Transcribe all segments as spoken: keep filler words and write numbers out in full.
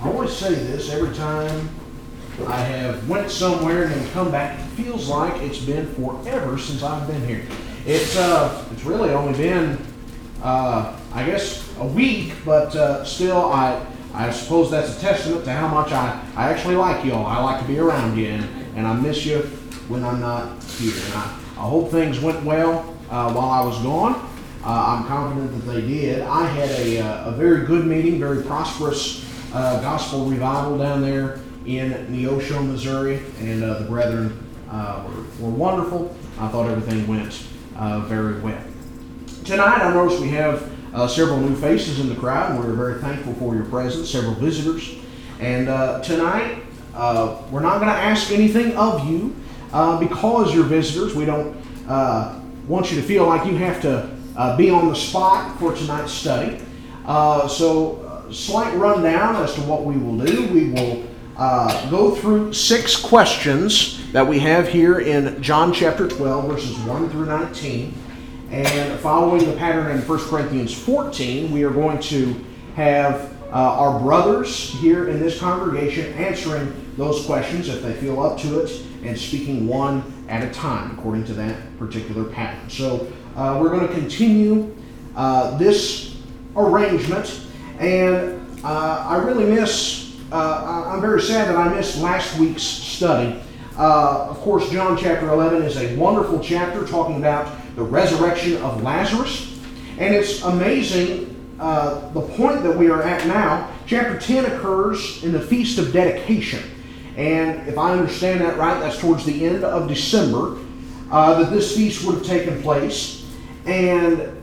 I always say this every time I have went somewhere and then come back. It feels like it's been forever since I've been here. It's uh, it's really only been, uh, I guess, a week, but uh, still, I I suppose that's a testament to how much I, I actually like y'all. I like to be around you, and, and I miss you when I'm not here. And I, I hope things went well uh, while I was gone. Uh, I'm confident that they did. I had a, uh, a very good meeting, very prosperous uh, gospel revival down there in Neosho, Missouri, and uh, the brethren uh, were, were wonderful. I thought everything went uh, very well. Tonight, I noticed we have uh, several new faces in the crowd, and we're very thankful for your presence, several visitors. And uh, tonight, uh, we're not going to ask anything of you uh, because you're visitors. We don't uh, want you to feel like you have to uh, be on the spot for tonight's study. Uh, so, uh, slight rundown as to what we will do. We will uh, go through six questions that we have here in John chapter twelve, verses one through nineteen. And following the pattern in First Corinthians fourteen, we are going to have uh, our brothers here in this congregation answering those questions if they feel up to it, and speaking one at a time according to that particular pattern. So uh, we're going to continue uh, this arrangement, and uh, I really miss, uh, I'm very sad that I missed last week's study. Uh, of course, John chapter eleven is a wonderful chapter talking about the resurrection of Lazarus. And it's amazing uh, the point that we are at now. Chapter ten occurs in the Feast of Dedication. And if I understand that right, that's towards the end of December uh, that this feast would have taken place. And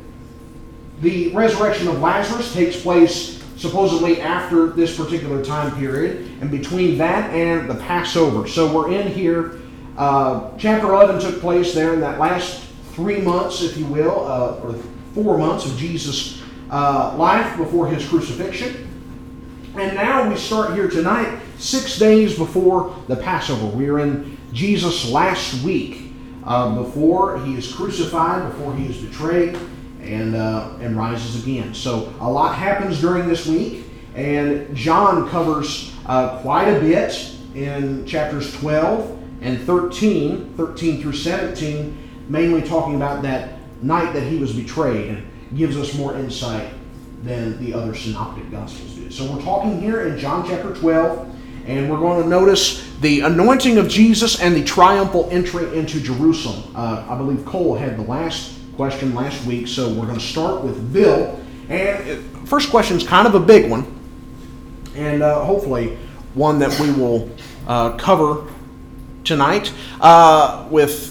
the resurrection of Lazarus takes place supposedly after this particular time period, and between that and the Passover. So we're in here. Uh, chapter eleven took place there in that last three months, if you will, uh, or four months of Jesus' uh, life before his crucifixion. And now we start here tonight, six days before the Passover. We are in Jesus' last week uh, before he is crucified, before he is betrayed, and uh, and rises again. So a lot happens during this week, and John covers uh, quite a bit in chapters twelve and thirteen, thirteen through seventeen, mainly talking about that night that he was betrayed, and gives us more insight than the other synoptic gospels do. So we're talking here in John chapter twelve, and we're going to notice the anointing of Jesus and the triumphal entry into Jerusalem. Uh, I believe Cole had the last question last week, so we're going to start with Bill. And it, first question is kind of a big one, and uh, hopefully one that we will uh, cover tonight uh, with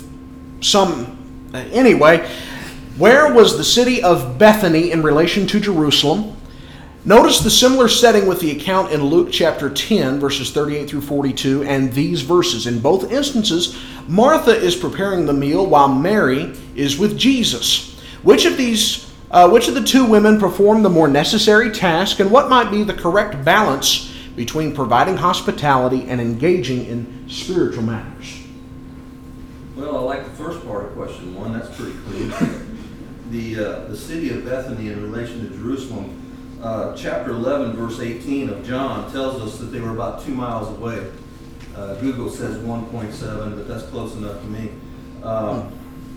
some, uh, anyway, where was the city of Bethany in relation to Jerusalem? Notice the similar setting with the account in Luke chapter ten, verses thirty-eight through forty-two, and these verses. In both instances, Martha is preparing the meal while Mary is with Jesus. Which of these, uh, which of the two women performed the more necessary task, and what might be the correct balance between providing hospitality and engaging in spiritual matters? Well, I like the first part of question one. That's pretty clear. the uh, the city of Bethany in relation to Jerusalem, uh, chapter eleven, verse eighteen of John tells us that they were about two miles away. Uh, Google says one point seven, but that's close enough to me. Um,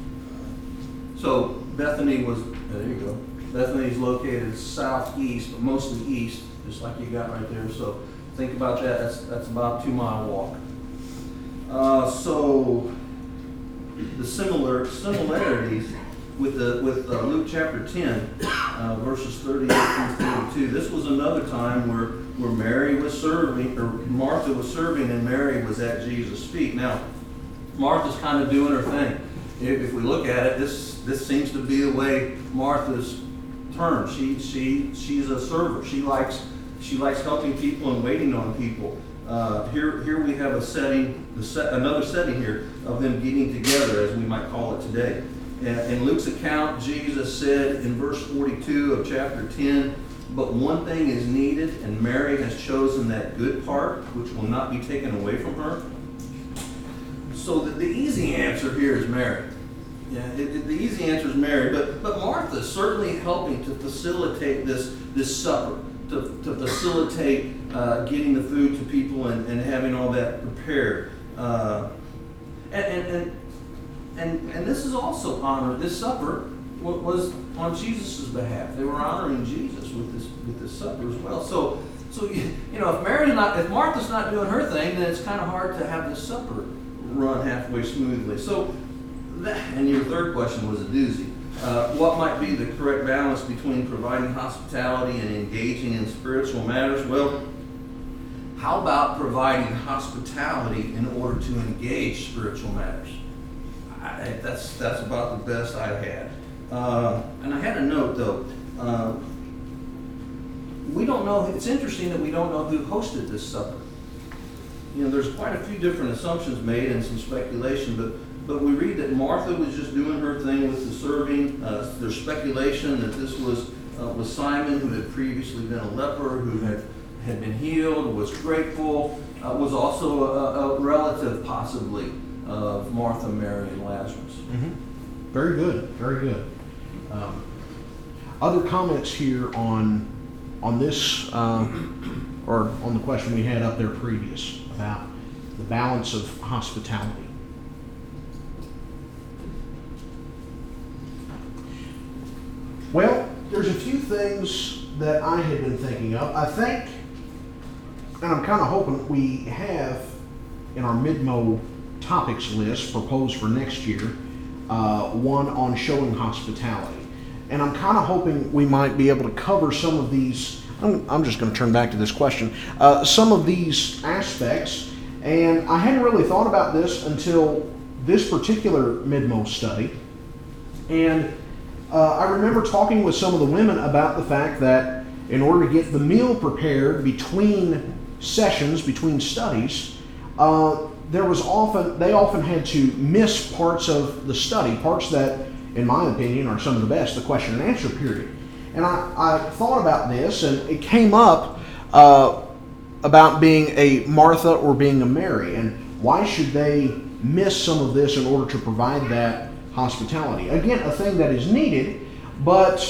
so Bethany was, there you go. Bethany is located southeast, but mostly east, just like you got right there. So think about that. That's that's about a two mile walk. Uh, so the similar similarities with the with uh, Luke chapter ten, uh, verses thirty-eight through forty-two. This was another time where where Mary was serving, or Martha was serving, and Mary was at Jesus' feet. Now, Martha's kind of doing her thing. If, if we look at it, this this seems to be the way Martha's turned. She she she's a server. She likes she likes helping people and waiting on people. Uh, here, here we have a setting, the set, another setting here of them getting together, as we might call it today. And in Luke's account, Jesus said in verse forty-two of chapter ten, "But one thing is needed, and Mary has chosen that good part, which will not be taken away from her." So the, the easy answer here is Mary. Yeah, it, it, the easy answer is Mary, but but Martha is certainly helping to facilitate this this supper, to, to facilitate uh, getting the food to people and, and having all that prepared. Uh, and, and, and, and, and this is also honor. This supper was on Jesus' behalf. They were honoring Jesus with this with this supper as well. So, so you, you know, if Mary's not, if Martha's not doing her thing, then it's kind of hard to have this supper run halfway smoothly. So, that, and your third question was a doozy. Uh, what might be the correct balance between providing hospitality and engaging in spiritual matters? Well, how about providing hospitality in order to engage spiritual matters? I, that's that's about the best I had. Uh, and I had a note though. Uh, we don't know. It's interesting that we don't know who hosted this supper. You know, there's quite a few different assumptions made and some speculation, but but we read that Martha was just doing her thing with the serving. Uh, there's speculation that this was uh, was Simon, who had previously been a leper, who had had been healed, was grateful, uh, was also a, a relative possibly of Martha, Mary, and Lazarus. Mm-hmm. Very good, very good. Um, other comments here on on this, uh, or on the question we had up there previous about the balance of hospitality. Well, there's a few things that I had been thinking of. I think, and I'm kind of hoping we have in our mid-mo topics list proposed for next year, uh, one on showing hospitality. And I'm kind of hoping we might be able to cover some of these. I'm, I'm just going to turn back to this question. Uh, some of these aspects, and I hadn't really thought about this until this particular mid-mo study. And uh, I remember talking with some of the women about the fact that in order to get the meal prepared between sessions, between studies, uh, there was often, they often had to miss parts of the study, parts that, in my opinion, are some of the best, the question and answer period. And I, I thought about this, and it came up uh, about being a Martha or being a Mary, and why should they miss some of this in order to provide that hospitality? Again, a thing that is needed, but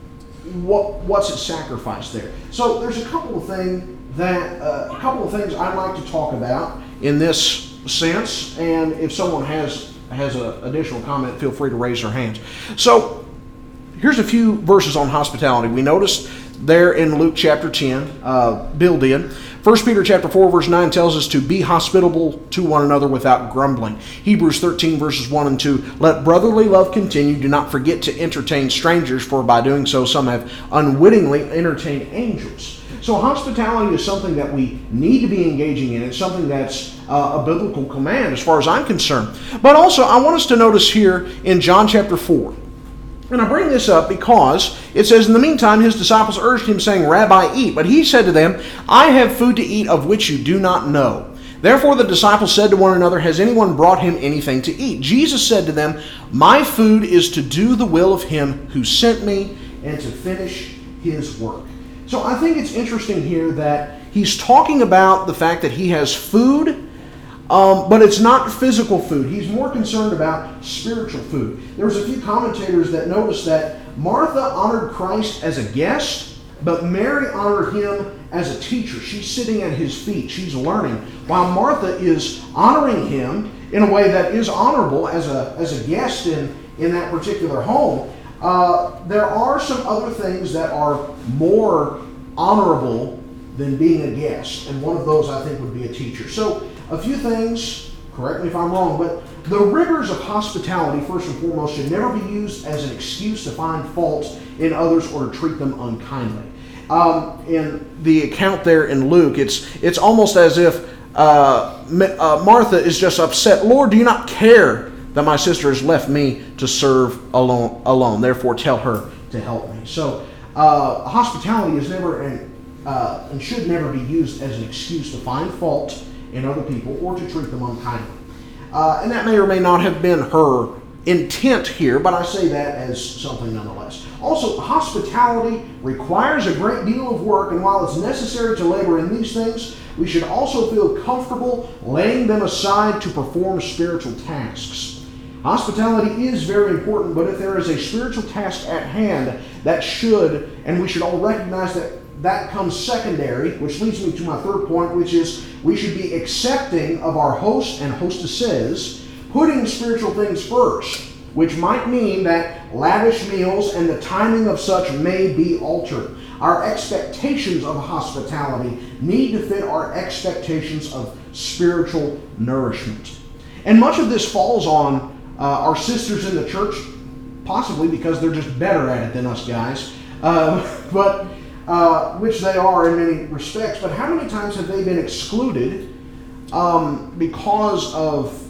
what what's at sacrifice there? So there's a couple of things that uh, a couple of things I'd like to talk about in this sense, and if someone has has an additional comment, feel free to raise their hands. So here's a few verses on hospitality. We noticed there in Luke chapter ten, uh, Bill did. First Peter chapter four verse nine tells us to be hospitable to one another without grumbling. Hebrews thirteen verses one and two, let brotherly love continue. Do not forget to entertain strangers, for by doing so some have unwittingly entertained angels. So hospitality is something that we need to be engaging in. It's something that's uh, a biblical command as far as I'm concerned. But also I want us to notice here in John chapter four. And I bring this up because it says, in the meantime, his disciples urged him, saying, Rabbi, eat. But he said to them, I have food to eat of which you do not know. Therefore the disciples said to one another, has anyone brought him anything to eat? Jesus said to them, my food is to do the will of him who sent me and to finish his work. So I think it's interesting here that he's talking about the fact that he has food, Um, but it's not physical food. He's more concerned about spiritual food. There was a few commentators that noticed that Martha honored Christ as a guest, but Mary honored him as a teacher. She's sitting at his feet. She's learning. While Martha is honoring him in a way that is honorable as a, as a guest in, in that particular home, uh, there are some other things that are more honorable than being a guest. And one of those, I think, would be a teacher. So, a few things, correct me if I'm wrong, but the rigors of hospitality, first and foremost, should never be used as an excuse to find faults in others or to treat them unkindly. Um, in the account there in Luke, it's it's almost as if uh, uh, Martha is just upset. Lord, do you not care that my sister has left me to serve alone? Alone, therefore tell her to help me. So uh, hospitality is never an, uh, and should never be used as an excuse to find fault in other people or to treat them unkindly. Uh, and that may or may not have been her intent here, but I say that as something nonetheless. Also, hospitality requires a great deal of work, and while it's necessary to labor in these things, we should also feel comfortable laying them aside to perform spiritual tasks. Hospitality is very important, but if there is a spiritual task at hand, that should, and we should all recognize that that comes secondary, which leads me to my third point, which is we should be accepting of our hosts and hostesses, putting spiritual things first, which might mean that lavish meals and the timing of such may be altered. Our expectations of hospitality need to fit our expectations of spiritual nourishment. And much of this falls on uh, our sisters in the church, possibly because they're just better at it than us guys, uh, but uh, which they are in many respects. But how many times have they been excluded um, because of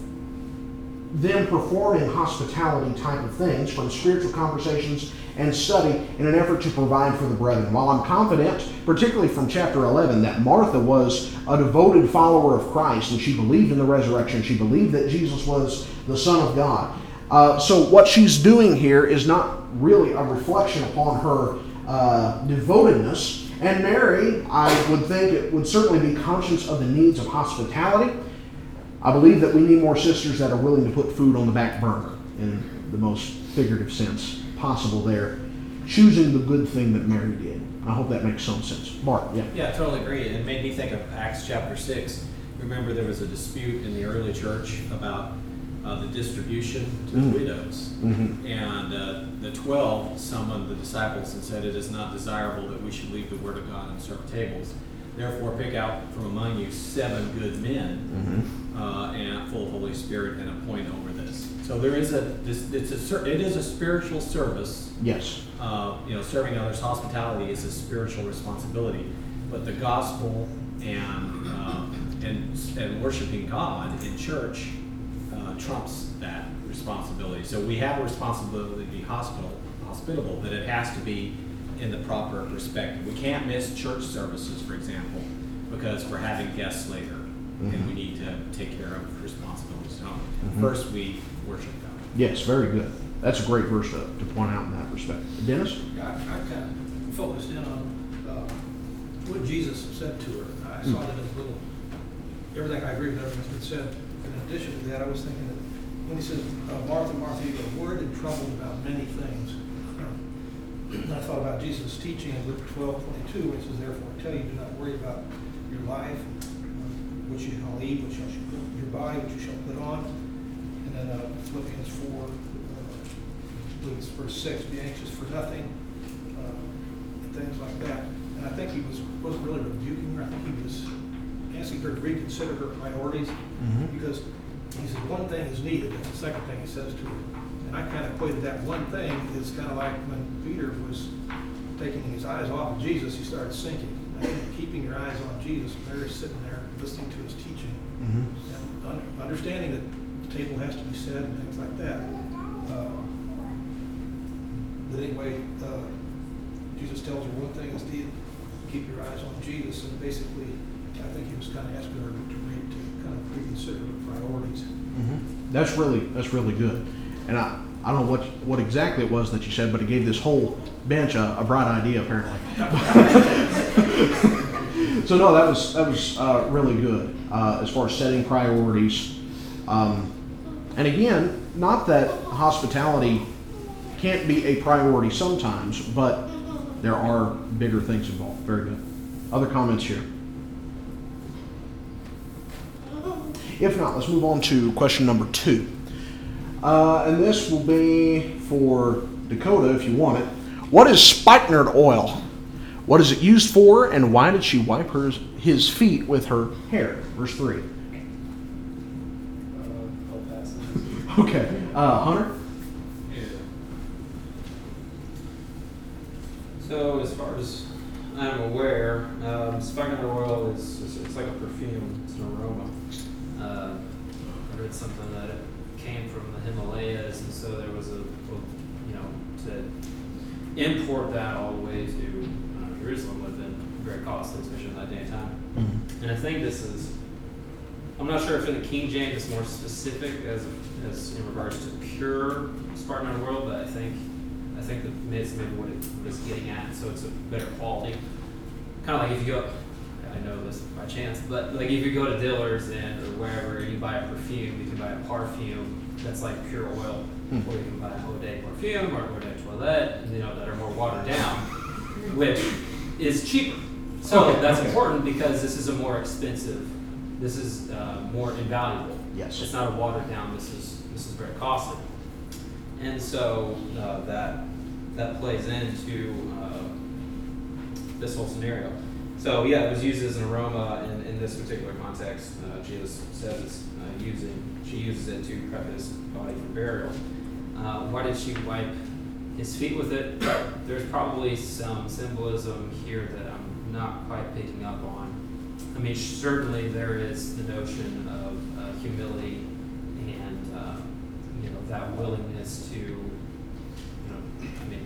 them performing hospitality type of things from spiritual conversations and study in an effort to provide for the brethren? While I'm confident, particularly from chapter eleven, that Martha was a devoted follower of Christ and she believed in the resurrection, she believed that Jesus was the Son of God. Uh, so what she's doing here is not really a reflection upon her uh, devotedness. And Mary, I would think, it would certainly be conscious of the needs of hospitality. I believe that we need more sisters that are willing to put food on the back burner in the most figurative sense possible there, choosing the good thing that Mary did. I hope that makes some sense. Mark, yeah. Yeah, I totally agree. It made me think of Acts chapter six. Remember there was a dispute in the early church about uh, the distribution to Mm. widows. Mm-hmm. And uh, the twelve summoned the disciples and said, "It is not desirable that we should leave the word of God and serve tables. Therefore pick out from among you seven good men, Mm-hmm. uh, and full of Holy Spirit, and appoint over this." So there is a this, it's a ser- it is a spiritual service. Yes. Uh, you know, serving others, hospitality is a spiritual responsibility, but the gospel and uh, and and worshiping God in church uh, trumps that responsibility. So we have a responsibility to be hospitable, hospitable, but it has to be in the proper perspective. We can't miss church services, for example, because we're having guests later, mm-hmm. and we need to take care of responsibilities. So mm-hmm. first we worship God. Yes, very good. That's a great verse to, to point out in that respect. Dennis? I, I kind of focused in on uh, what Jesus said to her. I saw it as a little, everything, I agree with everything that's been said. In addition to that, I was thinking that when he said, uh, Martha, Martha, you are worried and troubled about many things. And I thought about Jesus' teaching in Luke twelve twenty-two, which says, "Therefore I tell you, do not worry about your life, uh, what you shall eat, what you shall put, your body, what you shall put on." And then uh, Philippians four, uh, Luke verse six, "Be anxious for nothing," uh, and things like that. And I think he was wasn't really rebuking her. I think he was asking her to reconsider her priorities, mm-hmm. because he said one thing is needed, and the second thing he says to her. And I kind of equated that one thing is kind of like when Peter was taking his eyes off of Jesus, he started sinking. I think keeping your eyes on Jesus, Mary's sitting there listening to his teaching, mm-hmm. and un- understanding that the table has to be set and things like that. Uh, but anyway, uh, Jesus tells her one thing is needed, keep your eyes on Jesus, and basically, I think he was kind of asking her to, re- to kind of reconsider her priorities. Mm-hmm. That's really that's really good. And I, I don't know what what exactly it was that you said, but it gave this whole bench a, a bright idea, apparently. So no, that was that was uh, really good uh, as far as setting priorities. Um, and again, not that hospitality can't be a priority sometimes, but there are bigger things involved. Very good. Other comments here? If not, let's move on to question number two. Uh, and this will be for Dakota if you want it. What is spikenard oil? What is it used for, and why did she wipe her, his feet with her hair? Verse three. Uh, I'll pass it. Okay. Uh, Hunter? Yeah. So as far as I'm aware, um, spikenard oil is it's, it's like a perfume. It's an aroma. Uh, I read something that it came from the Himalayas, and so there was a, you know, to import that all the way to uh, Jerusalem would have been very costly, especially in that day and time. Mm-hmm. And I think this is, I'm not sure if in the King James it's more specific as as in regards to pure spikenard oil, but I think I think that it's maybe what it was getting at, so it's a better quality. Kind of like if you go, I know this by chance, but like if you go to Dillard's and or wherever you buy a perfume, you can buy a parfum that's like pure oil, mm. or you can buy a Eau de perfume or Eau de toilette, you know, that are more watered down, which is cheaper. So Okay, that's okay. important because this is a more expensive, this is uh, more invaluable. Yes. It's not a watered down, this is, this is very costly. And so uh, that, that plays into uh, this whole scenario. So yeah, it was used as an aroma in, in this particular context. Uh, Jesus says it's uh, using, she uses it to prep his body for burial. Uh, why did she wipe his feet with it? There's probably some symbolism here that I'm not quite picking up on. I mean, certainly there is the notion of uh, humility and uh, you know, that willingness to, you know, I mean,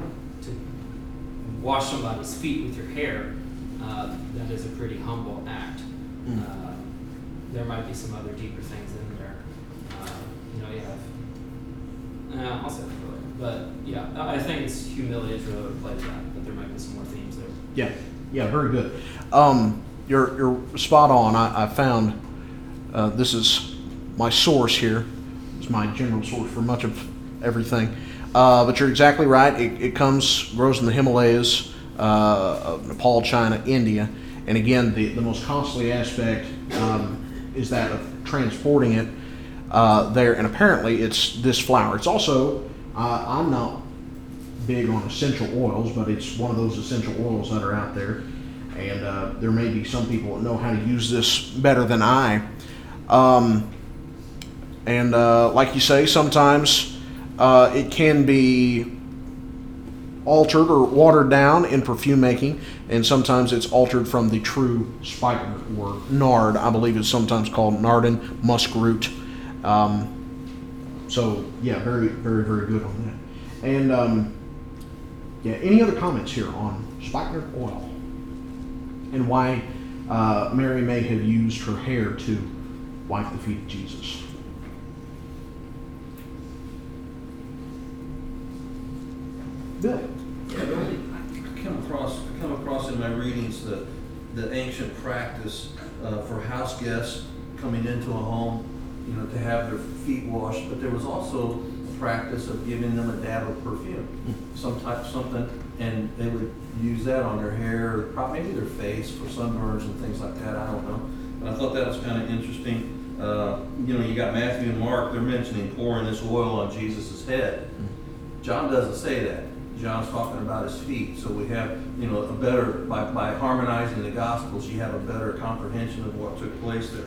to wash somebody's feet with your hair. Uh, that is a pretty humble act. Mm. Uh, there might be some other deeper things in there. Uh, you know, you have. Uh, I'll say that for later. But yeah, I I think it's humility is really what plays that. But there might be some more themes there. Yeah, yeah, very good. Um, you're you're spot on. I, I found uh, this is my source here. It's my general source for much of everything. Uh, but you're exactly right. It, it comes grows in the Himalayas. Uh, of Nepal, China, India, and again, the, the most costly aspect um, is that of transporting it uh, there. And apparently, it's this flour. It's also uh, I'm not big on essential oils, but it's one of those essential oils that are out there, and uh, there may be some people that know how to use this better than I. Um, and uh, like you say, sometimes uh, it can be altered or watered down in perfume making, and sometimes it's altered from the true spikenard or nard. I believe it's sometimes called nardin, musk root. Um, so yeah, very, very, very good on that. And um, yeah, any other comments here on spikenard oil and why uh, Mary may have used her hair to wipe the feet of Jesus? Bill. Yeah, I come across, I come across in my readings the, the ancient practice uh, for house guests coming into a home, you know, to have their feet washed, but there was also a practice of giving them a dab of perfume, some type, something, and they would use that on their hair, or probably maybe their face for sunburns and things like that, I don't know. But I thought that was kind of interesting. Uh, you know, you got Matthew and Mark, they're mentioning pouring this oil on Jesus' head. John doesn't say that. John's talking about his feet. So we have, you know, a better, by, by harmonizing the Gospels, you have a better comprehension of what took place there.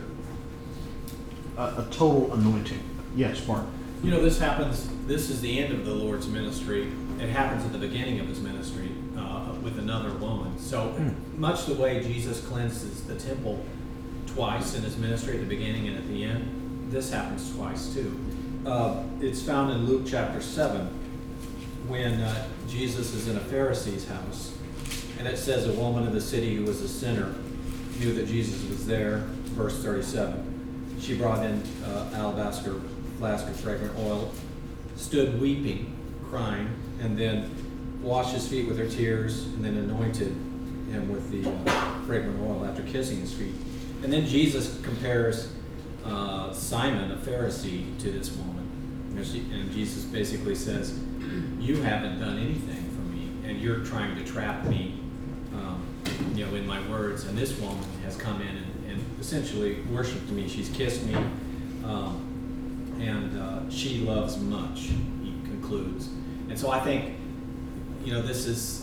A, a total anointing. Yes, Mark. You know, this happens, this is the end of the Lord's ministry. It happens at the beginning of his ministry uh, with another woman. So Mm. much the way Jesus cleanses the temple twice in his ministry, at the beginning and at the end, this happens twice too. Uh, it's found in Luke chapter seven when uh, Jesus is in a Pharisee's house. And it says a woman of the city who was a sinner knew that Jesus was there, verse thirty-seven. She brought in uh, alabaster flask of fragrant oil, stood weeping, crying, and then washed his feet with her tears, and then anointed him with the uh, fragrant oil after kissing his feet. And then Jesus compares uh, Simon, a Pharisee, to this woman. And, she, and Jesus basically says, you haven't done anything for me, and you're trying to trap me um, you know, in my words. And this woman has come in and, and essentially worshipped me. She's kissed me. Um, and uh, she loves much, he concludes. And so I think, you know, this is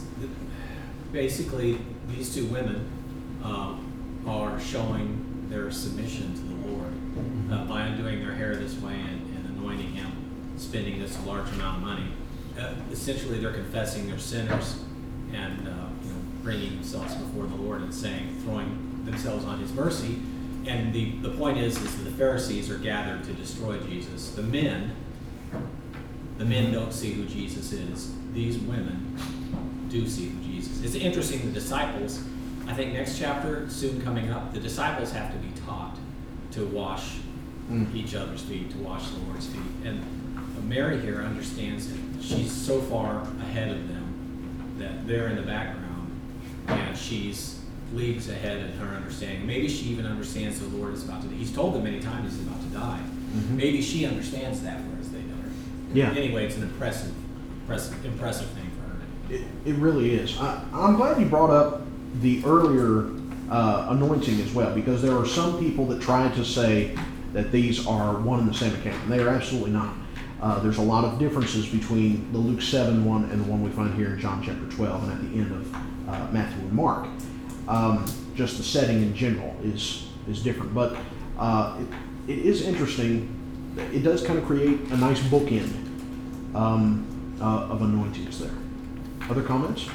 basically these two women uh, are showing their submission to the Lord uh, by undoing their hair this way and, and anointing him, spending this large amount of money. Uh, essentially, they're confessing they're sinners and uh, you know, bringing themselves before the Lord and saying, throwing themselves on his mercy. And the, the point is, is that the Pharisees are gathered to destroy Jesus. The men, the men don't see who Jesus is. These women do see who Jesus is. It's interesting, the disciples, I think next chapter, soon coming up, the disciples have to be taught to wash mm. each other's feet, to wash the Lord's feet. And Mary here understands that she's so far ahead of them that they're in the background, and she's leagues ahead in her understanding. Maybe she even understands the Lord is about to die. He's told them many times he's about to die. Mm-hmm. Maybe she understands that, whereas they don't. Yeah. Anyway, it's an impressive, impressive, impressive thing for her. It, it really is. I, I'm glad you brought up the earlier uh, anointing as well, because there are some people that try to say that these are one and the same account, and they are absolutely not. Uh, there's a lot of differences between the Luke seven one and the one we find here in John chapter twelve and at the end of uh, Matthew and Mark. Um, just the setting in general is is different, but uh, it, it is interesting. It does kind of create a nice bookend um, uh, of anointings there. Other comments?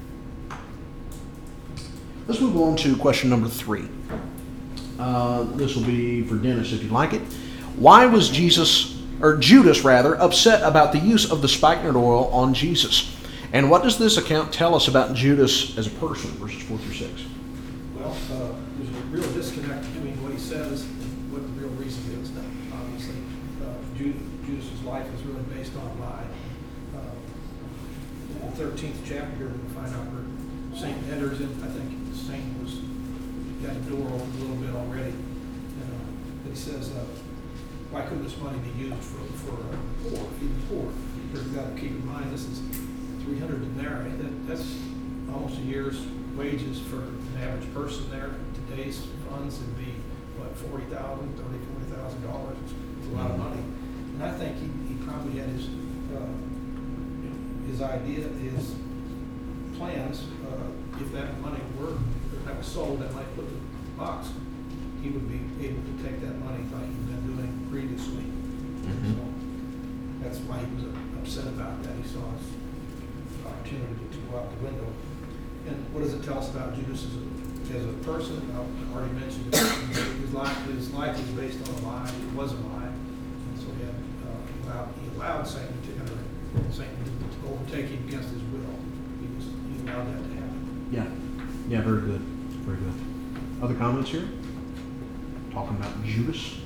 Let's move on to question number three. Uh, this will be for Dennis if you'd like it. Why was Jesus, or Judas rather, upset about the use of the spikenard oil on Jesus? And what does this account tell us about Judas as a person, verses four through six? Well, uh, there's a real disconnect between what he says and what the real reason is. Now, obviously, uh, Judas, Judas's life is really based on a lie. Uh, in the thirteenth chapter here, we find out where Satan enters in. I think Satan was got a door open a little bit already. And, uh, but he says, uh, why couldn't this money be used for, for uh, poor, feeding the poor? Because you've got to keep in mind this is three hundred denarii. That, that's almost a year's wages for an average person there. Today's funds would be, what, forty thousand dollars, thirty thousand dollars, forty thousand dollars. It's a lot of money. And I think he, he probably had his, uh, his idea, his plans, uh, if that money were, if that was sold, that might put the box, he would be able to take that money like he'd been doing previously. Mm-hmm. So that's why he was upset about that. He saw his opportunity to go out the window. And what does it tell us about Judas as a, as a person? I already mentioned it. His life, his life was based on a lie. It was a lie. And so he, had, uh, allowed, he allowed Satan to enter, Satan to overtake him against his will. He, was, he allowed that to happen. Yeah. Yeah, very good. Very good. Other comments here? Talking about Judas.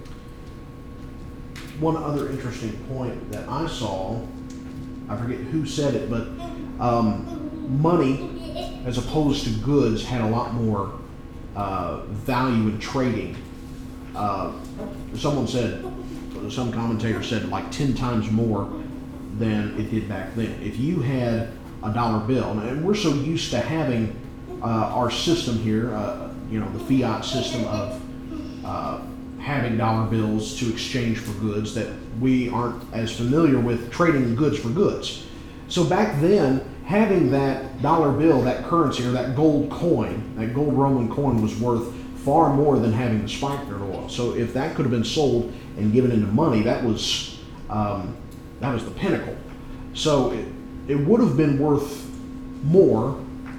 One other interesting point that I saw, I forget who said it, but um, money as opposed to goods had a lot more uh, value in trading. Uh, someone said, some commentator said like ten times more than it did back then. If you had a dollar bill, and we're so used to having uh, our system here, uh, you know, the fiat system of uh, having dollar bills to exchange for goods, that we aren't as familiar with trading goods for goods. So back then, having that dollar bill, that currency, or that gold coin, that gold Roman coin was worth far more than having the spikenard oil. So if that could have been sold and given into money, that was um, that was the pinnacle. So it, it would have been worth more.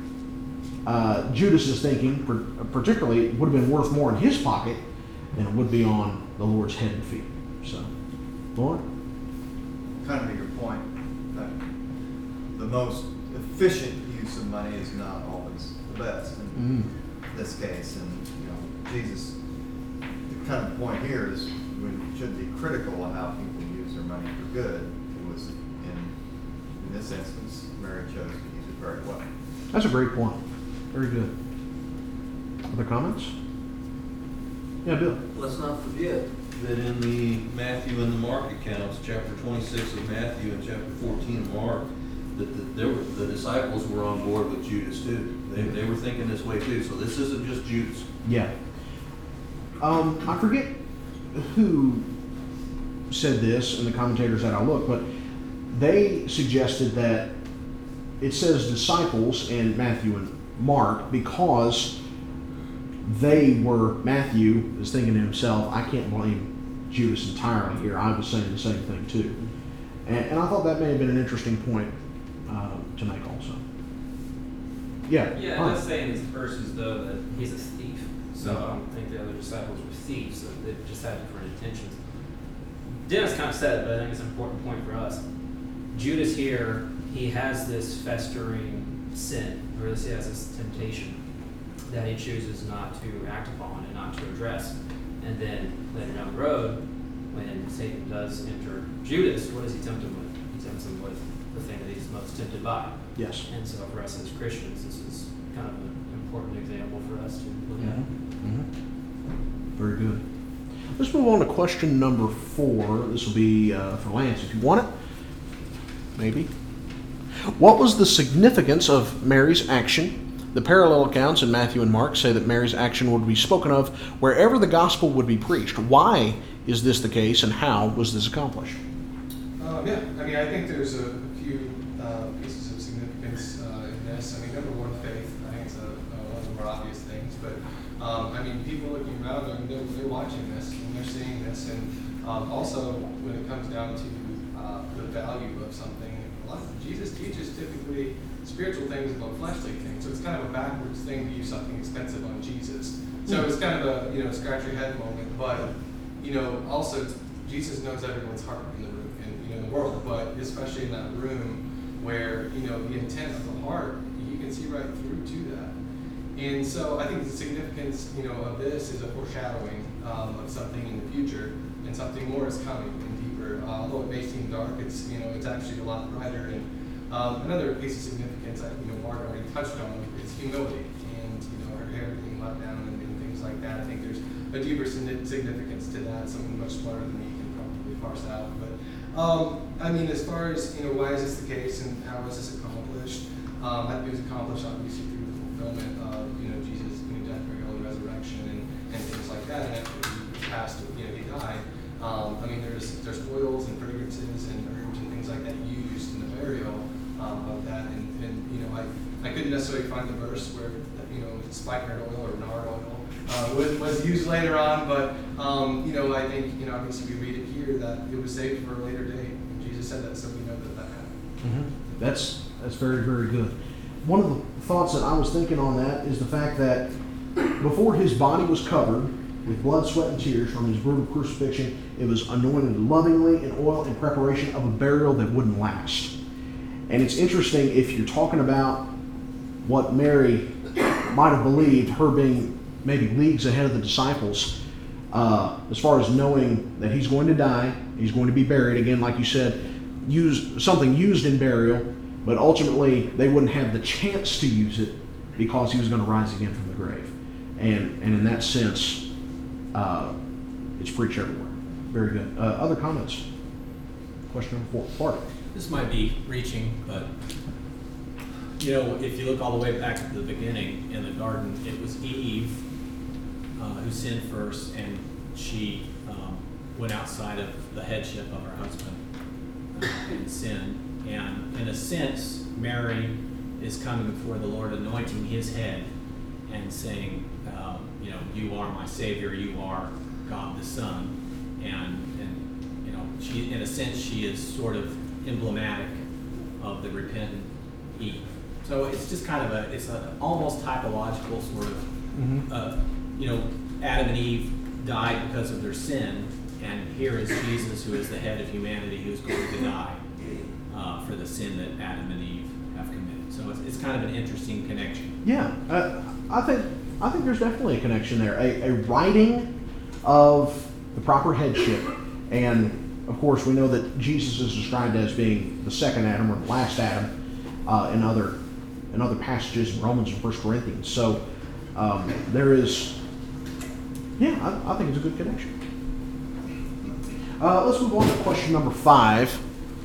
Uh, Judas is thinking, particularly, it would have been worth more in his pocket than it would be on the Lord's head and feet. So, Lord? Kind of to your point, that the most efficient use of money is not always the best in Mm. this case. And, you know, Jesus, the kind of point here is we should be critical of how people use their money for good. It was, in, in this instance, Mary chose to use it very well. That's a great point. Very good. Other comments? Yeah, Bill. Let's not forget that in the Matthew and the Mark accounts, chapter twenty-six of Matthew and chapter fourteen of Mark, that the, there were, the disciples were on board with Judas too. They, they were thinking this way too. So this isn't just Judas. Yeah. Um, I forget who said this in the commentators that I looked, but they suggested that it says disciples in Matthew and Mark because they were, Matthew is thinking to himself, I can't blame Judas entirely here. I was saying the same thing too. And, and I thought that may have been an interesting point uh, to make also. Yeah. Yeah, it Hi. does say in these verses, though, that he's a thief. So I don't think the other disciples were thieves, so they just had different intentions. Dennis kind of said it, but I think it's an important point for us. Judas here, he has this festering sin, or he has this temptation that he chooses not to act upon and not to address. And then later down the road, when Satan does enter Judas, what does he tempt him with? He tempts him with the thing that he's most tempted by. Yes. And so for us as Christians, this is kind of an important example for us to look at. Mm-hmm. Very good. Let's move on to question number four. This will be uh, for Lance, if you want it. Maybe. What was the significance of Mary's action The parallel accounts in Matthew and Mark say that Mary's action would be spoken of wherever the gospel would be preached. Why is this the case, and how was this accomplished? Um, yeah, I mean, I think there's a few uh, pieces of significance uh, in this. I mean, number one, faith. I think it's a, uh, one of the more obvious things. But, um, I mean, people looking around, I mean, they're, they're watching this, and they're seeing this. And um, also, when it comes down to uh, the value of something, a lot of Jesus teaches typically spiritual things above fleshly things. So it's kind of a backwards thing to use something expensive on Jesus. So it's kind of a, you know, scratch your head moment. But, you know, also, Jesus knows everyone's heart in the room, and, you know, in the world, but especially in that room where, you know, the intent of the heart, you can see right through to that. And so I think the significance, you know, of this is a foreshadowing um, of something in the future, and something more is coming and deeper. Uh, although it may seem dark, it's, you know, it's actually a lot brighter. And um, another piece of significance, I, you know, Mark already touched on, is humility, and, you know, her hair being let down and, and things like that. I think there's a deeper significance to that, something much smarter than me can probably parse out. But um, I mean, as far as, you know, why is this the case and how is this accomplished? Um, I think it was accomplished obviously through the fulfillment of, you know, Jesus' you know, death, burial, and resurrection, and, and things like that. And after he passed, you know, he died. Um, I mean, there's there's oils and fragrances and herbs and things like that used in the burial um, of that. And, and you know, I, I couldn't necessarily find the verse where, you know, spikenard oil or nard oil uh, was, was used later on, but um, you know, I think, you know, obviously we read it here that it was saved for a later date. And Jesus said that, so we know that that happened. Mm-hmm. That's that's very, very good. One of the thoughts that I was thinking on that is the fact that before his body was covered with blood, sweat, and tears from his brutal crucifixion, it was anointed lovingly in oil in preparation of a burial that wouldn't last. And it's interesting, if you're talking about what Mary might have believed, her being maybe leagues ahead of the disciples, uh, as far as knowing that he's going to die, he's going to be buried, again, like you said, use something used in burial, but ultimately they wouldn't have the chance to use it because he was going to rise again from the grave. And and in that sense, uh, it's preached everywhere. Very good. Uh, other comments? Question number four. Bart. This might be reaching, but you know, if you look all the way back to the beginning in the garden, it was Eve uh, who sinned first, and she um, went outside of the headship of her husband uh, and sinned. And in a sense, Mary is coming before the Lord, anointing his head and saying, um, you know, you are my Savior, you are God the Son. And, and you know, she, in a sense, she is sort of emblematic of the repentant Eve. So it's just kind of a, it's an almost typological sort of, mm-hmm. uh, you know, Adam and Eve died because of their sin, and here is Jesus, who is the head of humanity, who's going to die uh, for the sin that Adam and Eve have committed. So it's, it's kind of an interesting connection. Yeah, uh, I think I think there's definitely a connection there. A, a righting of the proper headship, and of course we know that Jesus is described as being the second Adam or the last Adam uh, in other in other passages in Romans and First Corinthians. So um, there is, yeah, I, I think it's a good connection. Uh, let's move on to question number five.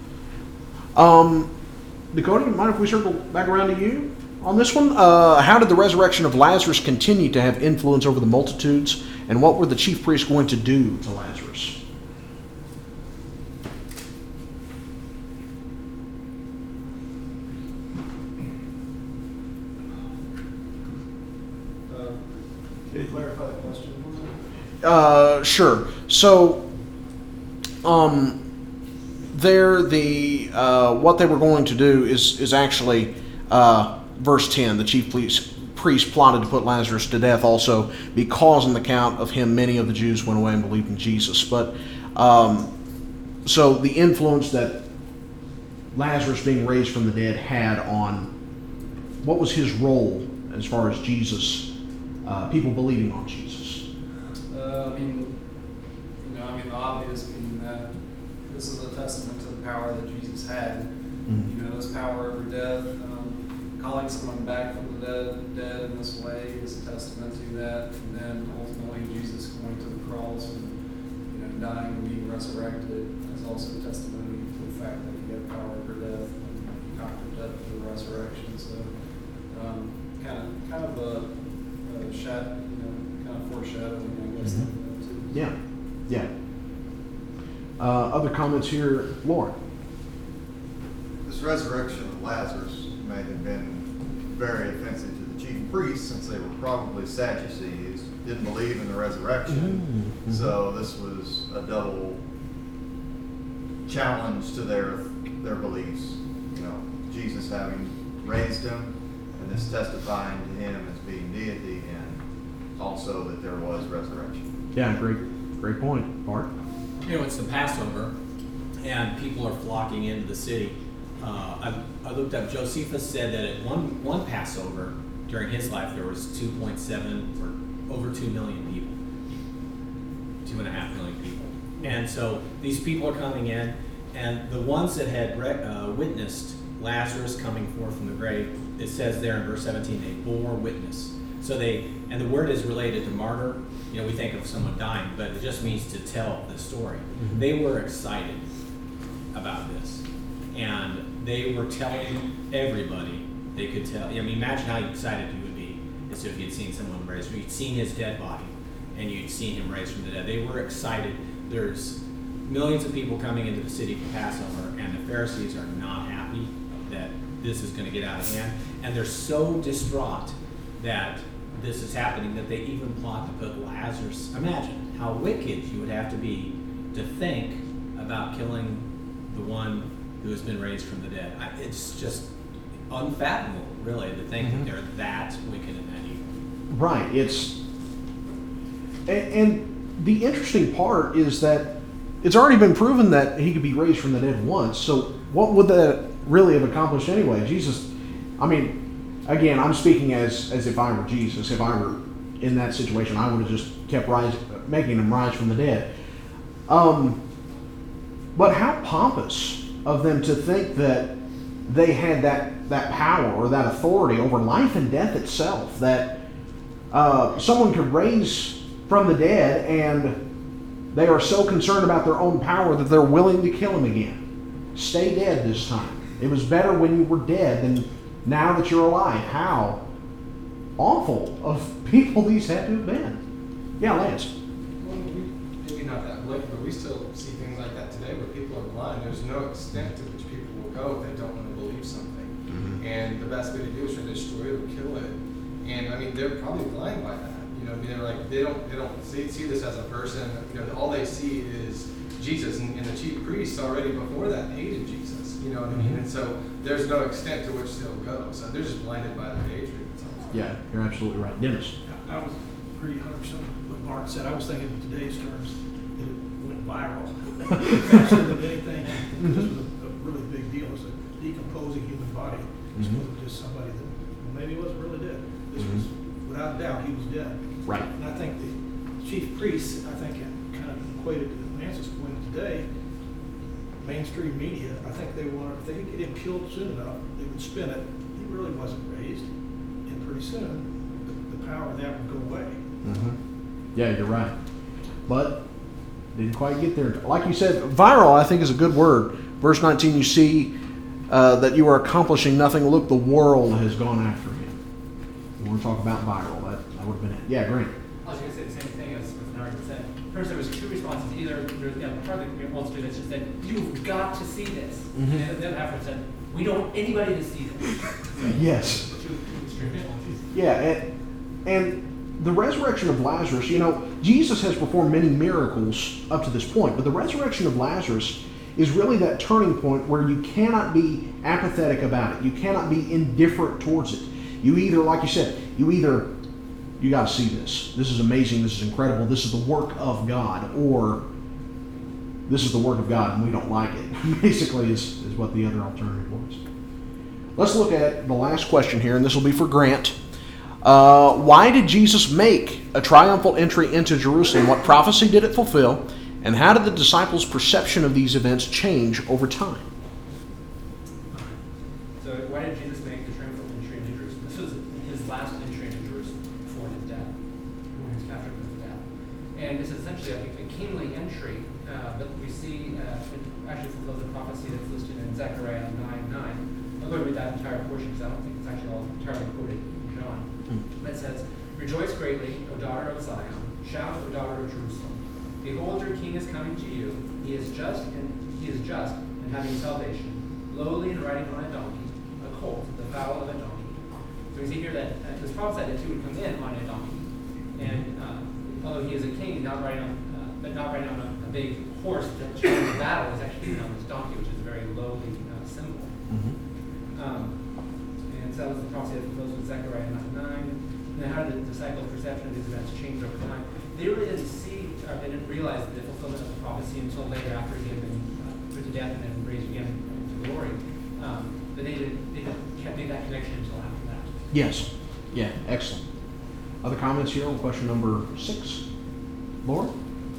Um, Dakota, mind if we circle back around to you on this one? Uh, how did the resurrection of Lazarus continue to have influence over the multitudes, and what were the chief priests going to do to Lazarus? Can you clarify the question? Uh, sure. So, um, there the uh, what they were going to do is is actually uh, verse ten. The chief priest priest plotted to put Lazarus to death, also because on the account of him many of the Jews went away and believed in Jesus. But um, so the influence that Lazarus being raised from the dead had on, what was his role as far as Jesus, uh, people believing on Jesus? Uh, I mean, you know, I mean, the obvious being that this is a testament to the power that Jesus had. Mm-hmm. You know, his power over death. Um, calling someone back from the dead, dead in this way is a testament to that. And then ultimately Jesus going to the cross and, you know, dying and being resurrected is also a testimony to the fact that he had power over death and he conquered death through the resurrection. So, um, kind of, kind of a, a shadow, you know, kind of foreshadowing, I guess. Mhm. uh, too. Yeah, yeah. Uh, other comments here, Lauren? This resurrection of Lazarus may have been very offensive to the chief priests, since they were probably Sadducees, didn't believe in the resurrection. Mhm. So this was a double challenge to their their beliefs. You know, Jesus having raised him, and this testifying to him as being deity, and also that there was resurrection. Yeah, great, great point, Bart. You know, it's the Passover, and people are flocking into the city. Uh, I, I looked up, Josephus said that at one, one Passover during his life, there was two point seven or over two million people, two and a half million people. And so these people are coming in, and the ones that had re- uh, witnessed Lazarus coming forth from the grave, it says there in verse seventeen, they bore witness. So they, and the word is related to martyr. You know, we think of someone dying, but it just means to tell the story. Mhm. They were excited about this, and they were telling everybody they could tell. I mean, imagine how excited you would be as if you'd seen someone raised, or you'd seen his dead body, and you'd seen him raised from the dead. They were excited. There's millions of people coming into the city for Passover, and the Pharisees are not happy that this is going to get out of hand, and they're so distraught that this is happening that they even plot to put Lazarus. Imagine how wicked you would have to be to think about killing the one who has been raised from the dead. I, it's just unfathomable, really, to think Mhm. that they're that wicked and that evil. Right. It's and, and the interesting part is that it's already been proven that he could be raised from the dead once. So what would that really have accomplished anyway? Jesus, I mean, again, I'm speaking as as if I were Jesus. If I were in that situation, I would have just kept rise, making him rise from the dead. Um, but how pompous of them to think that they had that, that power or that authority over life and death itself, that uh, someone could raise from the dead, and they are so concerned about their own power that they're willing to kill him again. Stay dead this time. It was better when you were dead than now that you're alive. How awful of people these had to have been. Yeah, Lance. Well, we, maybe not that blatant, but we still see things like that today where people are blind. There's no extent to which people will go if they don't want to believe something. Mm-hmm. And the best way to do is try to destroy it or kill it. And I mean, they're probably blind by that. You know, I mean, they're like, they don't, they don't see, see this as a person. You know, all they see is Jesus. And, and the chief priests already before that hated Jesus. You know what I mean? Mhm. And so there's no extent to which they'll go. So they're just blinded by their hatred. Yeah, you're absolutely right. Dennis. I was pretty hundred percent what Mark said. I was thinking in today's terms, that it went viral. Faster than anything. This was a, a really big deal. It's a decomposing human body. This Mhm. wasn't just somebody that, well, maybe he wasn't really dead. This Mhm. was, without a doubt, he was dead. Right. And I think the chief priests, I think, kind of equated to Lance's point today, mainstream media, I think they wanted, if they could get him killed soon enough, they would spin it. He really wasn't raised. And pretty soon, the, the power of that would go away. Mm-hmm. Yeah, you're right. But didn't quite get there. Like you said, viral, I think, is a good word. Verse nineteen, you see uh, that you are accomplishing nothing. Look, the world has gone after him. You want to talk about viral? That, that would have been it. Yeah, great. I was going to say the same thing as what Bernard said. First, there was two responses. Either there's, you know, part of the multitude that just said, "You've got to see this," Mhm. and the other half said, "We don't want anybody to see this." Yes. Two, two extreme responses. Yeah, and, and the resurrection of Lazarus, you know, Jesus has performed many miracles up to this point, but the resurrection of Lazarus is really that turning point where you cannot be apathetic about it. You cannot be indifferent towards it. You either, like you said, you either, you got to see this. This is amazing. This is incredible. This is the work of God. Or this is the work of God and we don't like it. Basically is, is what the other alternative was. Let's look at the last question here, and this will be for Grant. Uh, why did Jesus make a triumphal entry into Jerusalem? What prophecy did it fulfill? And how did the disciples' perception of these events change over time? So, why did Jesus make the triumphal entry into Jerusalem? This was his last entry into Jerusalem before his death, before his capture and his death. And it's essentially a, a kingly entry uh, that we see uh, it actually fulfills a prophecy that's listed in Zechariah nine nine. I'm going to read that entire portion because I don't think it's actually all entirely quoted in John. It says, "Rejoice greatly, O daughter of Zion. Shout, O daughter of Jerusalem. Behold, your king is coming to you. He is just and he is just and having salvation, lowly and riding on a donkey, a colt, the foal of a donkey." So we see here that uh, it was prophesied that he would come in on a donkey, and uh, although he is a king, not riding on, uh, but not riding on a, a big horse that shows the battle, is actually on this donkey, which is a very lowly uh, symbol. Mm-hmm. Um, and so that was the prophecy that fulfills with Zechariah nine. And then how did the disciples' perception of these events change over time? They really didn't see, or they didn't realize the fulfillment of the prophecy until later, after he had been uh, put to death and then raised again to glory. Um, but they didn't, they didn't can't make that connection until after that. Yes. Yeah, excellent. Other comments here on question number six? Laura?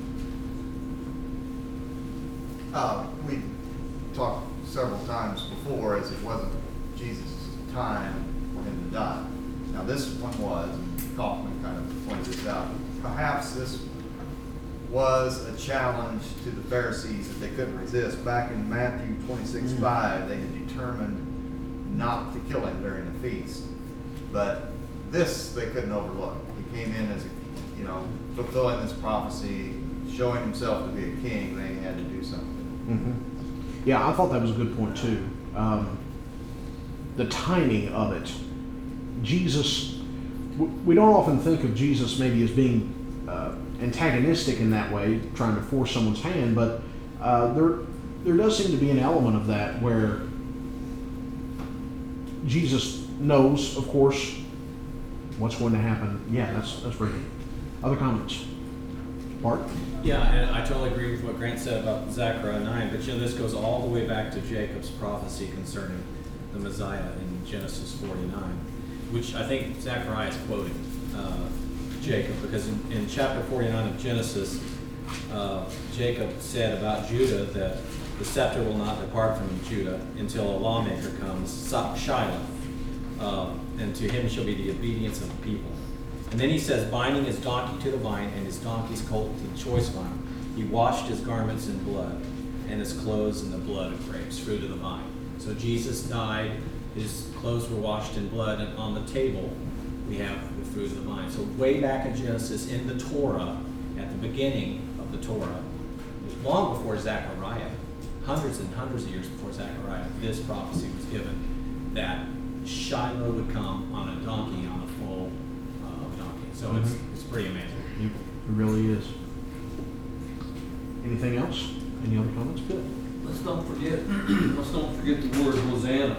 Uh, we talked several times before as it wasn't Jesus' time for him to die. Now this one was, and Kaufman kind of pointed this out, perhaps this was a challenge to the Pharisees that they couldn't resist. Back in Matthew twenty-six five, they had determined not to kill him during the feast. But this they couldn't overlook. He came in as, a, you know, fulfilling this prophecy, showing himself to be a king. They had to do something. Mm-hmm. Yeah, I thought that was a good point too. Um, the timing of it. Jesus, we don't often think of Jesus maybe as being uh, antagonistic in that way, trying to force someone's hand, but uh, there there does seem to be an element of that where Jesus knows, of course, what's going to happen. Yeah, that's that's very good. Other comments? Bart? Yeah, and I totally agree with what Grant said about Zechariah nine, but you know, this goes all the way back to Jacob's prophecy concerning the Messiah in Genesis forty-nine, which I think Zechariah is quoting uh, Jacob, because in, in chapter forty-nine of Genesis, uh, Jacob said about Judah that the scepter will not depart from Judah until a lawmaker comes, Shiloh, uh, and to him shall be the obedience of the people. And then he says, binding his donkey to the vine and his donkey's colt to the choice vine, he washed his garments in blood and his clothes in the blood of grapes, fruit of the vine. So Jesus died, his clothes were washed in blood, and on the table we have the fruit of the vine. So way back in Genesis, in the Torah, at the beginning of the Torah, long before Zechariah, hundreds and hundreds of years before Zechariah, this prophecy was given that Shiloh would come on a donkey, on a full uh, donkey. So mm-hmm. it's it's pretty amazing. It really is. Anything else? Any other comments? Good. Let's don't forget. let's don't forget the word Hosanna,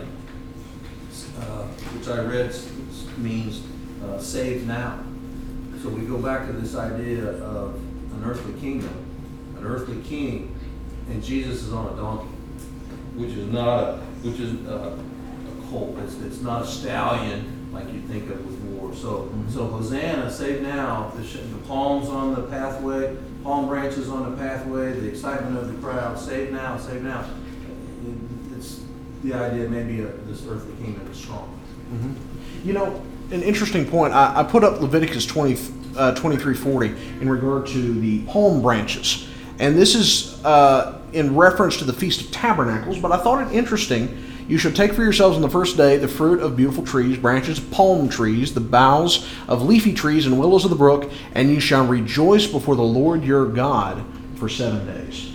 uh, which I read means uh, "save now." So we go back to this idea of an earthly kingdom, an earthly king, and Jesus is on a donkey, which is not a which is a, a colt. It's it's not a stallion like you think of with war. So mm-hmm. so Hosanna, save now. The, the palms on the pathway. Palm branches on the pathway, the excitement of the crowd, save now, save now. It's the idea maybe of this earthly kingdom is strong. Mm-hmm. You know, an interesting point, I, I put up Leviticus twenty, uh, twenty-three forty in regard to the palm branches. And this is uh, in reference to the Feast of Tabernacles, but I thought it interesting. You shall take for yourselves on the first day the fruit of beautiful trees, branches of palm trees, the boughs of leafy trees, and willows of the brook, and you shall rejoice before the Lord your God for seven days.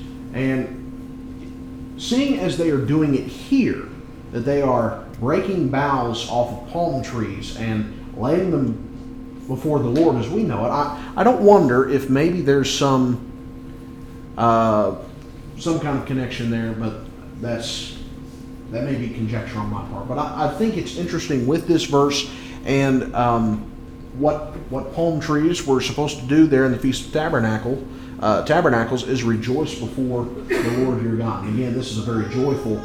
And seeing as they are doing it here, that they are breaking boughs off of palm trees and laying them before the Lord as we know it, I, I don't wonder if maybe there's some uh, some kind of connection there, but that's that may be conjecture on my part. But I, I think it's interesting with this verse and um, what what palm trees were supposed to do there in the Feast of Tabernacle, uh, Tabernacles is rejoice before the Lord your God. And again, this is a very joyful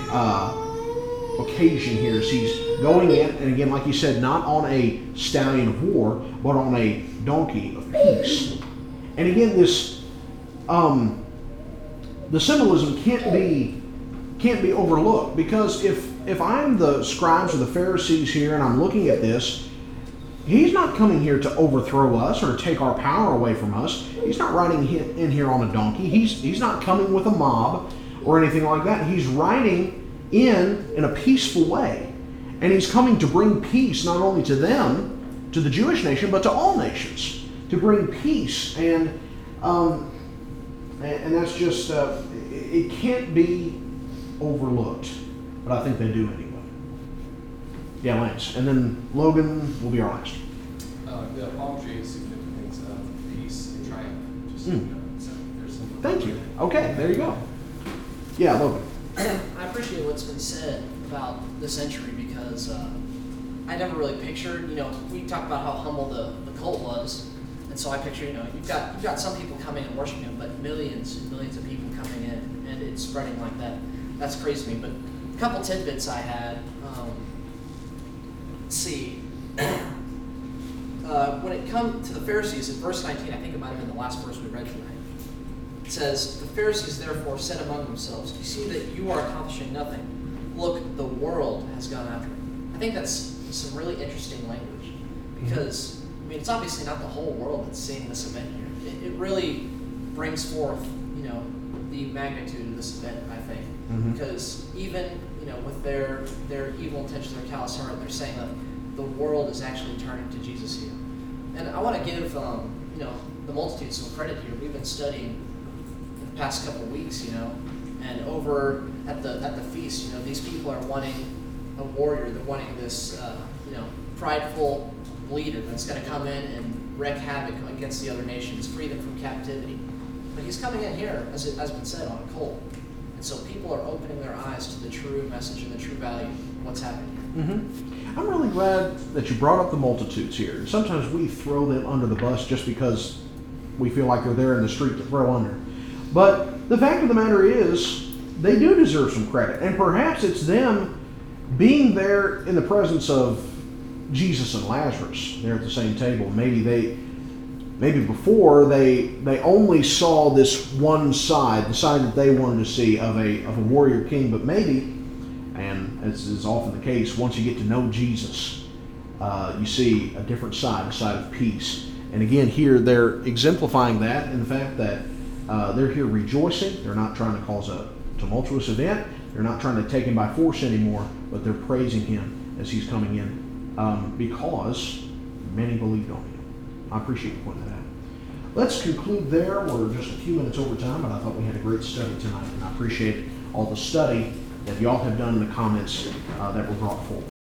uh, occasion here as he's going in, and again, like you said, not on a stallion of war, but on a donkey of peace. And again, this um, the symbolism can't be can't be overlooked, because if if I'm the scribes or the Pharisees here and I'm looking at this, he's not coming here to overthrow us or take our power away from us. He's not riding in here on a donkey. He's he's not coming with a mob or anything like that. He's riding in in a peaceful way. And he's coming to bring peace not only to them, to the Jewish nation, but to all nations. To bring peace. And um, and, and that's just, uh, it, it can't be overlooked. But I think they do anyway. Yeah, Lance. And then Logan will be our last. Uh, the palm tree is significant of peace and triumph. Just, Mm. you know, so there's some. Thank you. Okay, there you go. Yeah, Logan. I appreciate what's been said about this entry because uh, I never really pictured, you know, we talked about how humble the, the cult was, and so I picture, you know, you've got you've got some people coming and worshiping him, but millions and millions of people coming in, and it's spreading like that. That's crazy to me. But a couple tidbits I had. Um, let's see. Uh, when it comes to the Pharisees, in verse nineteen, I think it might have been the last verse we read tonight. It says, "The Pharisees therefore said among themselves, you see that you are accomplishing nothing. Look, the world has gone after him." I think that's some really interesting language because, I mean, it's obviously not the whole world that's seeing this event here. It, it really brings forth, you know, the magnitude of this event, I think. Mhm. Because even, you know, with their, their evil intentions, their callous heart, they're saying that the world is actually turning to Jesus here. And I want to give, um, you know, the multitude some credit here. We've been studying in the past couple of weeks, you know, and over at the at the feast, you know, these people are wanting a warrior. They're wanting this, uh, you know, prideful leader that's going to come in and wreak havoc against the other nations, free them from captivity. But he's coming in here, as it has been said, on a colt. And so people are opening their eyes to the true message and the true value of what's happening here. Mm-hmm. I'm really glad that you brought up the multitudes here. Sometimes we throw them under the bus just because we feel like they're there in the street to throw under. But the fact of the matter is, they do deserve some credit. And perhaps it's them being there in the presence of Jesus and Lazarus there at the same table. Maybe they, maybe before they they only saw this one side, the side that they wanted to see of a of a warrior king. But maybe, and as is often the case, once you get to know Jesus, uh, you see a different side, a side of peace. And again, here they're exemplifying that in the fact that uh, they're here rejoicing. They're not trying to cause a tumultuous event. They're not trying to take him by force anymore, but they're praising him as he's coming in um, because many believed on him. I appreciate you pointing that out. Let's conclude there. We're just a few minutes over time, but I thought we had a great study tonight, and I appreciate all the study that y'all have done in the comments uh, that were brought forward.